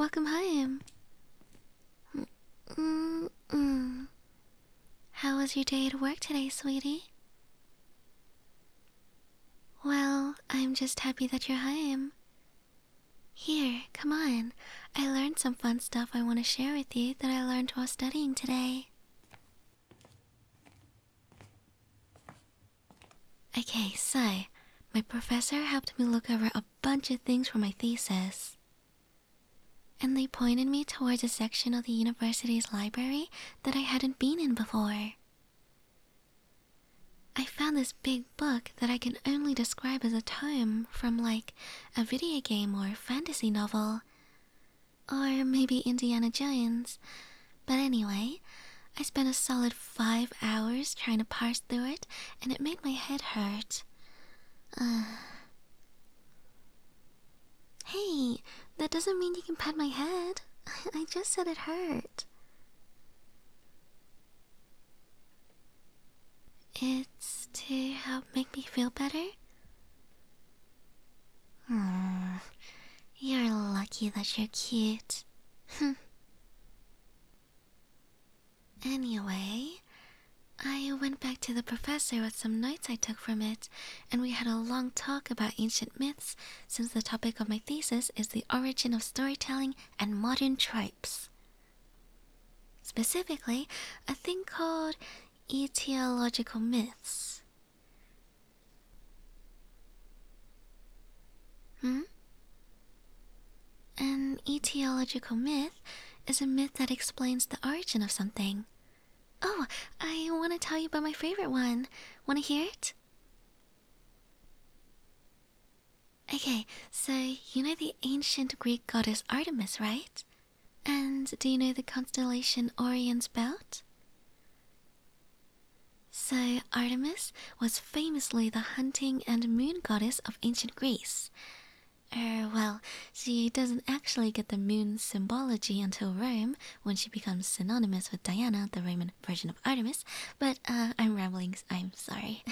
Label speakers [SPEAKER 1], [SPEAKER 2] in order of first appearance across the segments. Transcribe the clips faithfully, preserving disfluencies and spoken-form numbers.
[SPEAKER 1] welcome home. Mm-mm. How was your day at work today, sweetie? Well, I'm just happy that you're home. Here, come on. I learned some fun stuff I want to share with you that I learned while studying today. Okay, so, my professor helped me look over a bunch of things for my thesis. And they pointed me towards a section of the university's library that I hadn't been in before. I found this big book that I can only describe as a tome from like a video game or fantasy novel. Or maybe Indiana Jones. But anyway, I spent a solid five hours trying to parse through it, and it made my head hurt. Uh... Hey, that doesn't mean you can pat my head. I just said it hurt. It's to help make me feel better? Hmm, you're lucky that you're cute. Anyway, I went back to the professor with some notes I took from it, and we had a long talk about ancient myths, since the topic of my thesis is the origin of storytelling and modern tropes. Specifically, a thing called etiological myths. Hmm? An etiological myth is a myth that explains the origin of something. Oh, I want to tell you about my favorite one. Want to hear it? Okay, so you know the ancient Greek goddess Artemis, right? And do you know the constellation Orion's Belt? So Artemis was famously the hunting and moon goddess of ancient Greece. Er, well, she doesn't actually get the moon's symbology until Rome, when she becomes synonymous with Diana, the Roman version of Artemis, but uh, I'm rambling, I'm sorry.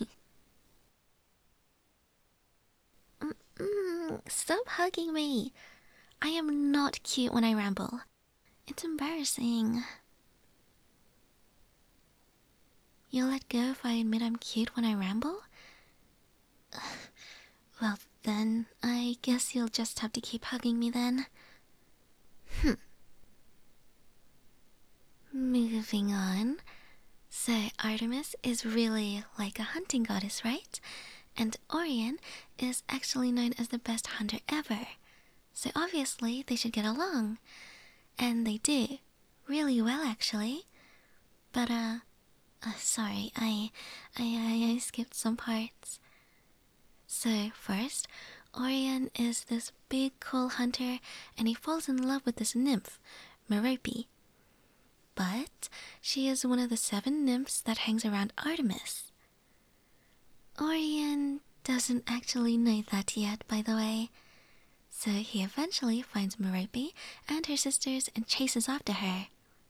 [SPEAKER 1] Mm-mm, stop hugging me! I am not cute when I ramble. It's embarrassing. You'll let go if I admit I'm cute when I ramble? Well then, I guess you'll just have to keep hugging me then. Hmm. Moving on. So Artemis is really like a hunting goddess, right? And Orion is actually known as the best hunter ever. So obviously they should get along. And they do. Really well, actually. But, uh... uh sorry, I, I... I... I skipped some parts. So, first, Orion is this big, cool hunter, and he falls in love with this nymph, Merope. But she is one of the seven nymphs that hangs around Artemis. Orion doesn't actually know that yet, by the way. So he eventually finds Merope and her sisters and chases after her.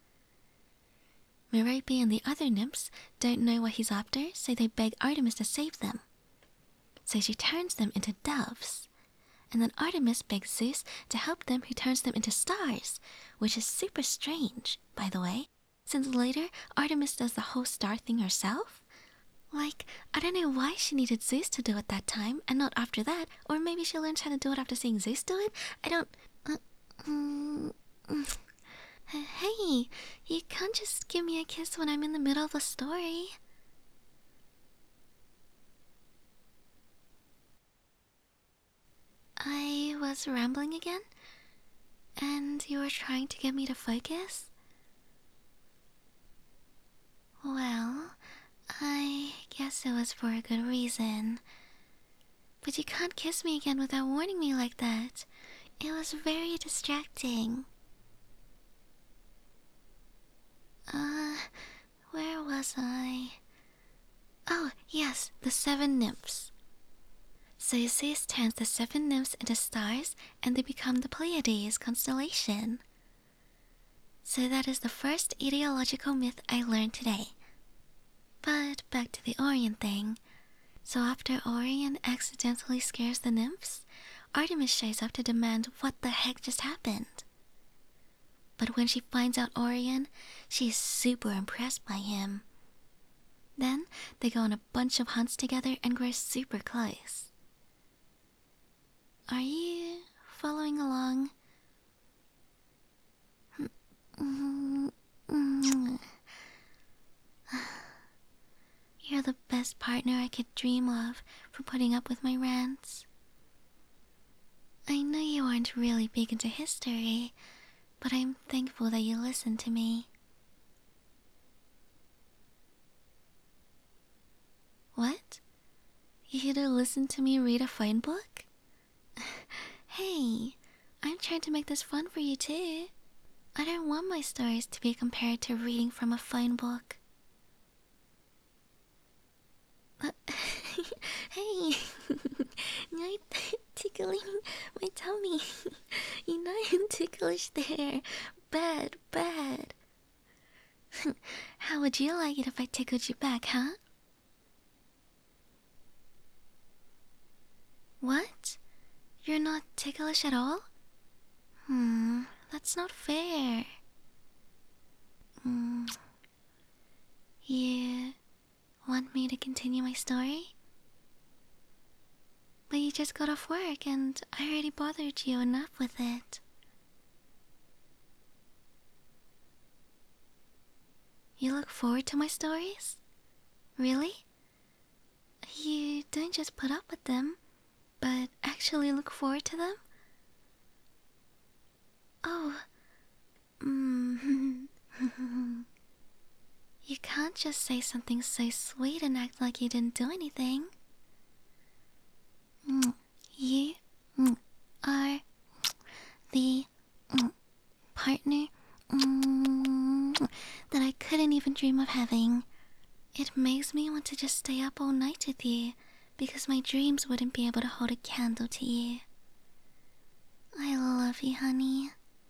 [SPEAKER 1] Merope and the other nymphs don't know what he's after, so they beg Artemis to save them. So she turns them into doves. And then Artemis begs Zeus to help them, who turns them into stars, which is super strange, by the way, since later Artemis does the whole star thing herself. Like, I don't know why she needed Zeus to do it that time, and not after that, or maybe she learns how to do it after seeing Zeus do it? I don't... Uh, mm, mm. Hey, you can't just give me a kiss when I'm in the middle of a story. I was rambling again? And you were trying to get me to focus? Well, I guess it was for a good reason. But you can't kiss me again without warning me like that. It was very distracting. Uh, where was I? Oh, yes, the seven nymphs. So Zeus turns the seven nymphs into stars, and they become the Pleiades constellation. So that is the first etiological myth I learned today. But back to the Orion thing. So after Orion accidentally scares the nymphs, Artemis shows up to demand what the heck just happened. But when she finds out Orion, she is super impressed by him. Then they go on a bunch of hunts together and grow super close. Are you following along? You're the best partner I could dream of for putting up with my rants. I know you aren't really big into history, but I'm thankful that you listened to me. What? You to listen to me read a fine book? Hey, I'm trying to make this fun for you too. I don't want my stories to be compared to reading from a fine book. Uh, hey, you're tickling my tummy. You know I'm ticklish there. Bad, bad. How would you like it if I tickled you back, huh? What? You're not ticklish at all? Hmm, that's not fair. Hmm. You want me to continue my story? But you just got off work and I already bothered you enough with it. You look forward to my stories? Really? You don't just put up with them, but actually look forward to them? Oh. Mm. You can't just say something so sweet and act like you didn't do anything. You are the partner that I couldn't even dream of having. It makes me want to just stay up all night with you, because my dreams wouldn't be able to hold a candle to you. I love you, honey.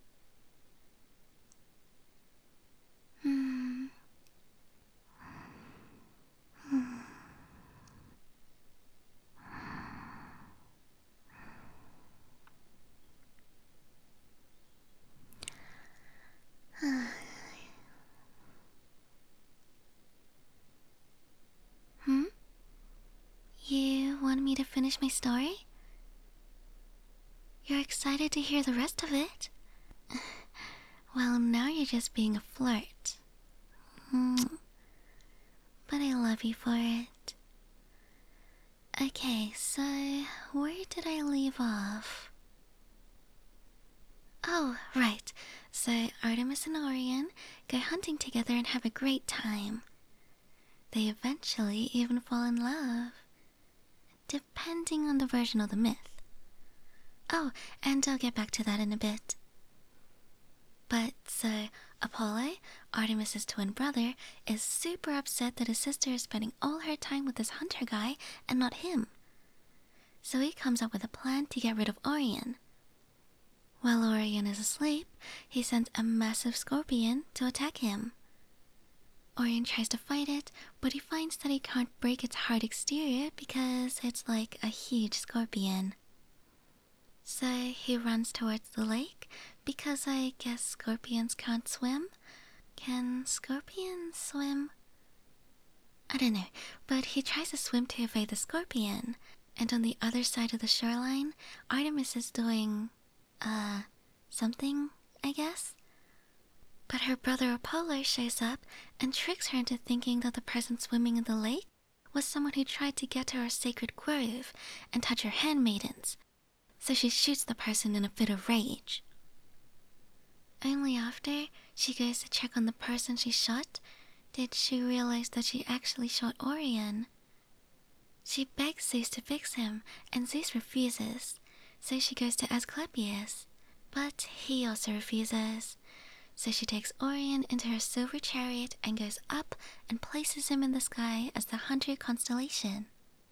[SPEAKER 1] Hmm. Hmm? You want me to finish my story? You're excited to hear the rest of it? Well, now you're just being a flirt. Mm. But I love you for it. Okay, so where did I leave off? Oh, right. So Artemis and Orion go hunting together and have a great time. They eventually even fall in love, depending on the version of the myth. Oh, and I'll get back to that in a bit. But so Apollo, Artemis's twin brother, is super upset that his sister is spending all her time with this hunter guy and not him. So he comes up with a plan to get rid of Orion. While Orion is asleep, he sends a massive scorpion to attack him. Orion tries to fight it, but he finds that he can't break its hard exterior because it's like a huge scorpion. So he runs towards the lake, because I guess scorpions can't swim. Can scorpions swim? I don't know, but he tries to swim to evade the scorpion, and on the other side of the shoreline, Artemis is doing, uh, something, I guess? But her brother Apollo shows up and tricks her into thinking that the person swimming in the lake was someone who tried to get to our sacred grove and touch her handmaidens, so she shoots the person in a fit of rage. Only after she goes to check on the person she shot did she realize that she actually shot Orion. She begs Zeus to fix him, and Zeus refuses, so she goes to Asclepius, but he also refuses. So she takes Orion into her silver chariot and goes up and places him in the sky as the Hunter constellation.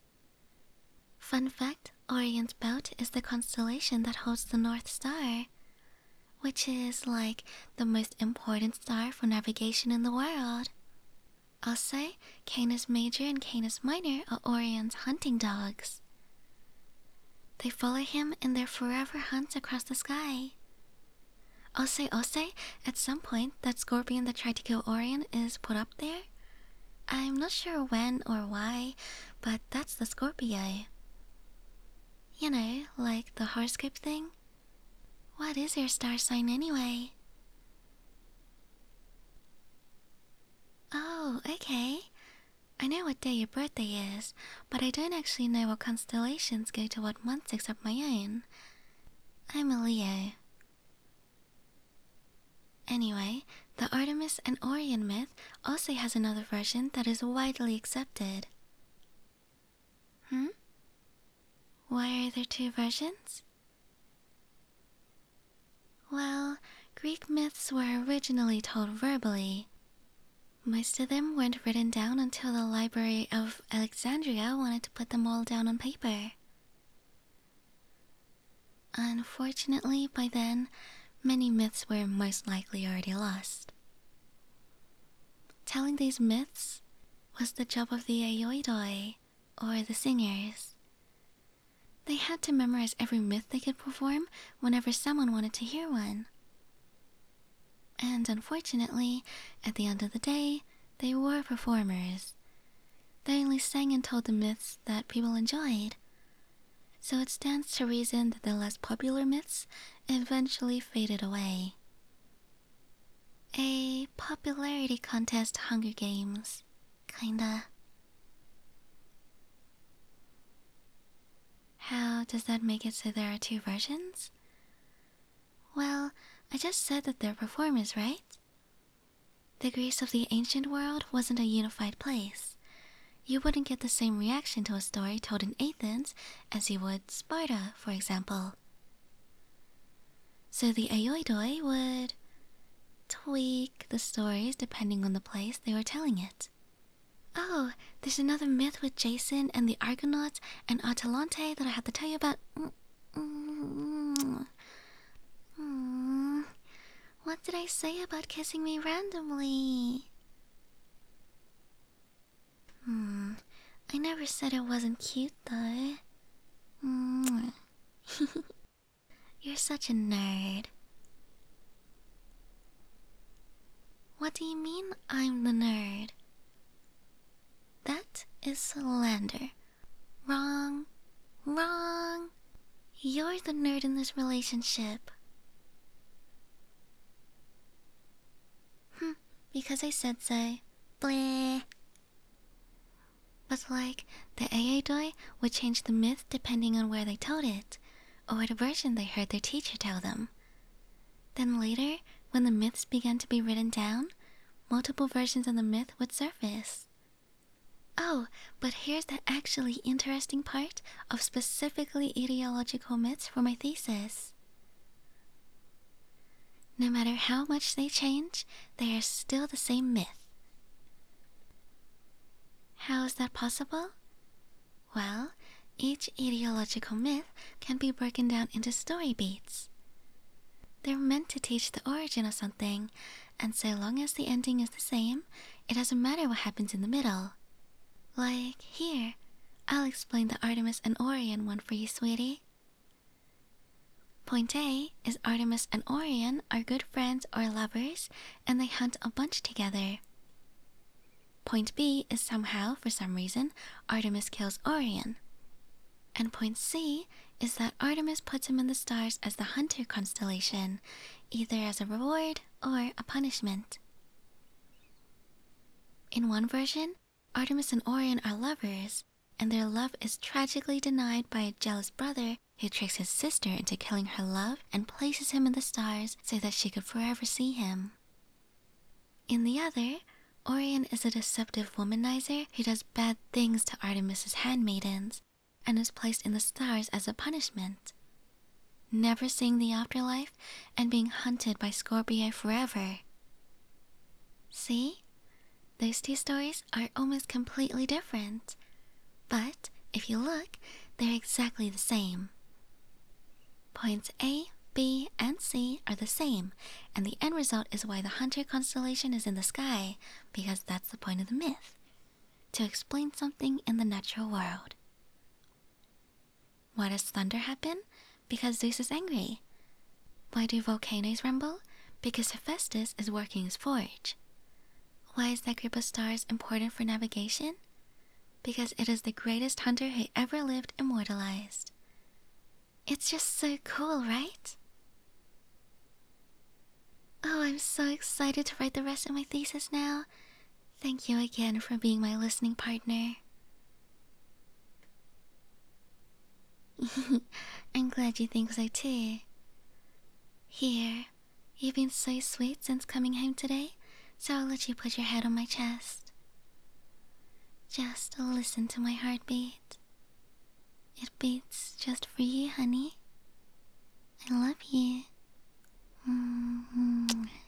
[SPEAKER 1] Fun fact, Orion's belt is the constellation that holds the North Star, which is like the most important star for navigation in the world. Also, Canis Major and Canis Minor are Orion's hunting dogs. They follow him in their forever hunts across the sky. Also, also, at some point, that scorpion that tried to kill Orion is put up there. I'm not sure when or why, but that's the Scorpio. You know, like the horoscope thing. What is your star sign anyway? Oh, okay. I know what day your birthday is, but I don't actually know what constellations go to what months except my own. I'm a Leo. Anyway, the Artemis and Orion myth also has another version that is widely accepted. Hmm? Why are there two versions? Well, Greek myths were originally told verbally. Most of them weren't written down until the Library of Alexandria wanted to put them all down on paper. Unfortunately, by then, many myths were most likely already lost. Telling these myths was the job of the Aioidoi, or the singers. They had to memorize every myth they could perform whenever someone wanted to hear one. And unfortunately, at the end of the day, they were performers. They only sang and told the myths that people enjoyed. So it stands to reason that the less popular myths eventually faded away. A popularity contest Hunger Games, kinda. How does that make it so there are two versions? Well, I just said that they're performers, right? The Greece of the ancient world wasn't a unified place. You wouldn't get the same reaction to a story told in Athens as you would Sparta, for example. So the Aioidoi would tweak the stories depending on the place they were telling it. Oh, there's another myth with Jason and the Argonauts and Atalante that I have to tell you about. Mm-mm. Mm. What did I say about kissing me randomly? Hmm, I never said it wasn't cute though. Mm. You're such a nerd. What do you mean I'm the nerd? That is slander. Wrong. Wrong. You're the nerd in this relationship. Hmm, because I said so. Bleh. But like, the Aeidoi would change the myth depending on where they told it, or the version they heard their teacher tell them. Then later, when the myths began to be written down, multiple versions of the myth would surface. Oh, but here's the actually interesting part of specifically ideological myths for my thesis. No matter how much they change, they are still the same myth. How is that possible? Well, each ideological myth can be broken down into story beats. They're meant to teach the origin of something, and so long as the ending is the same, it doesn't matter what happens in the middle. Like here, I'll explain the Artemis and Orion one for you, sweetie. Point A is Artemis and Orion are good friends or lovers, and they hunt a bunch together. Point B is somehow, for some reason, Artemis kills Orion. And point C is that Artemis puts him in the stars as the Hunter constellation, either as a reward or a punishment. In one version, Artemis and Orion are lovers, and their love is tragically denied by a jealous brother who tricks his sister into killing her love and places him in the stars so that she could forever see him. In the other, Orion is a deceptive womanizer who does bad things to Artemis's handmaidens and is placed in the stars as a punishment, never seeing the afterlife and being hunted by Scorpio forever. See? Those two stories are almost completely different, but if you look, they're exactly the same. Points A, B, and C are the same, and the end result is why the Hunter constellation is in the sky, because that's the point of the myth, to explain something in the natural world. Why does thunder happen? Because Zeus is angry. Why do volcanoes rumble? Because Hephaestus is working his forge. Why is that group of stars important for navigation? Because it is the greatest hunter who ever lived immortalized. It's just so cool, right? Oh, I'm so excited to write the rest of my thesis now. Thank you again for being my listening partner. I'm glad you think so too. Here, you've been so sweet since coming home today, so I'll let you put your head on my chest. Just listen to my heartbeat. It beats just for you, honey. I love you. Mm-hmm.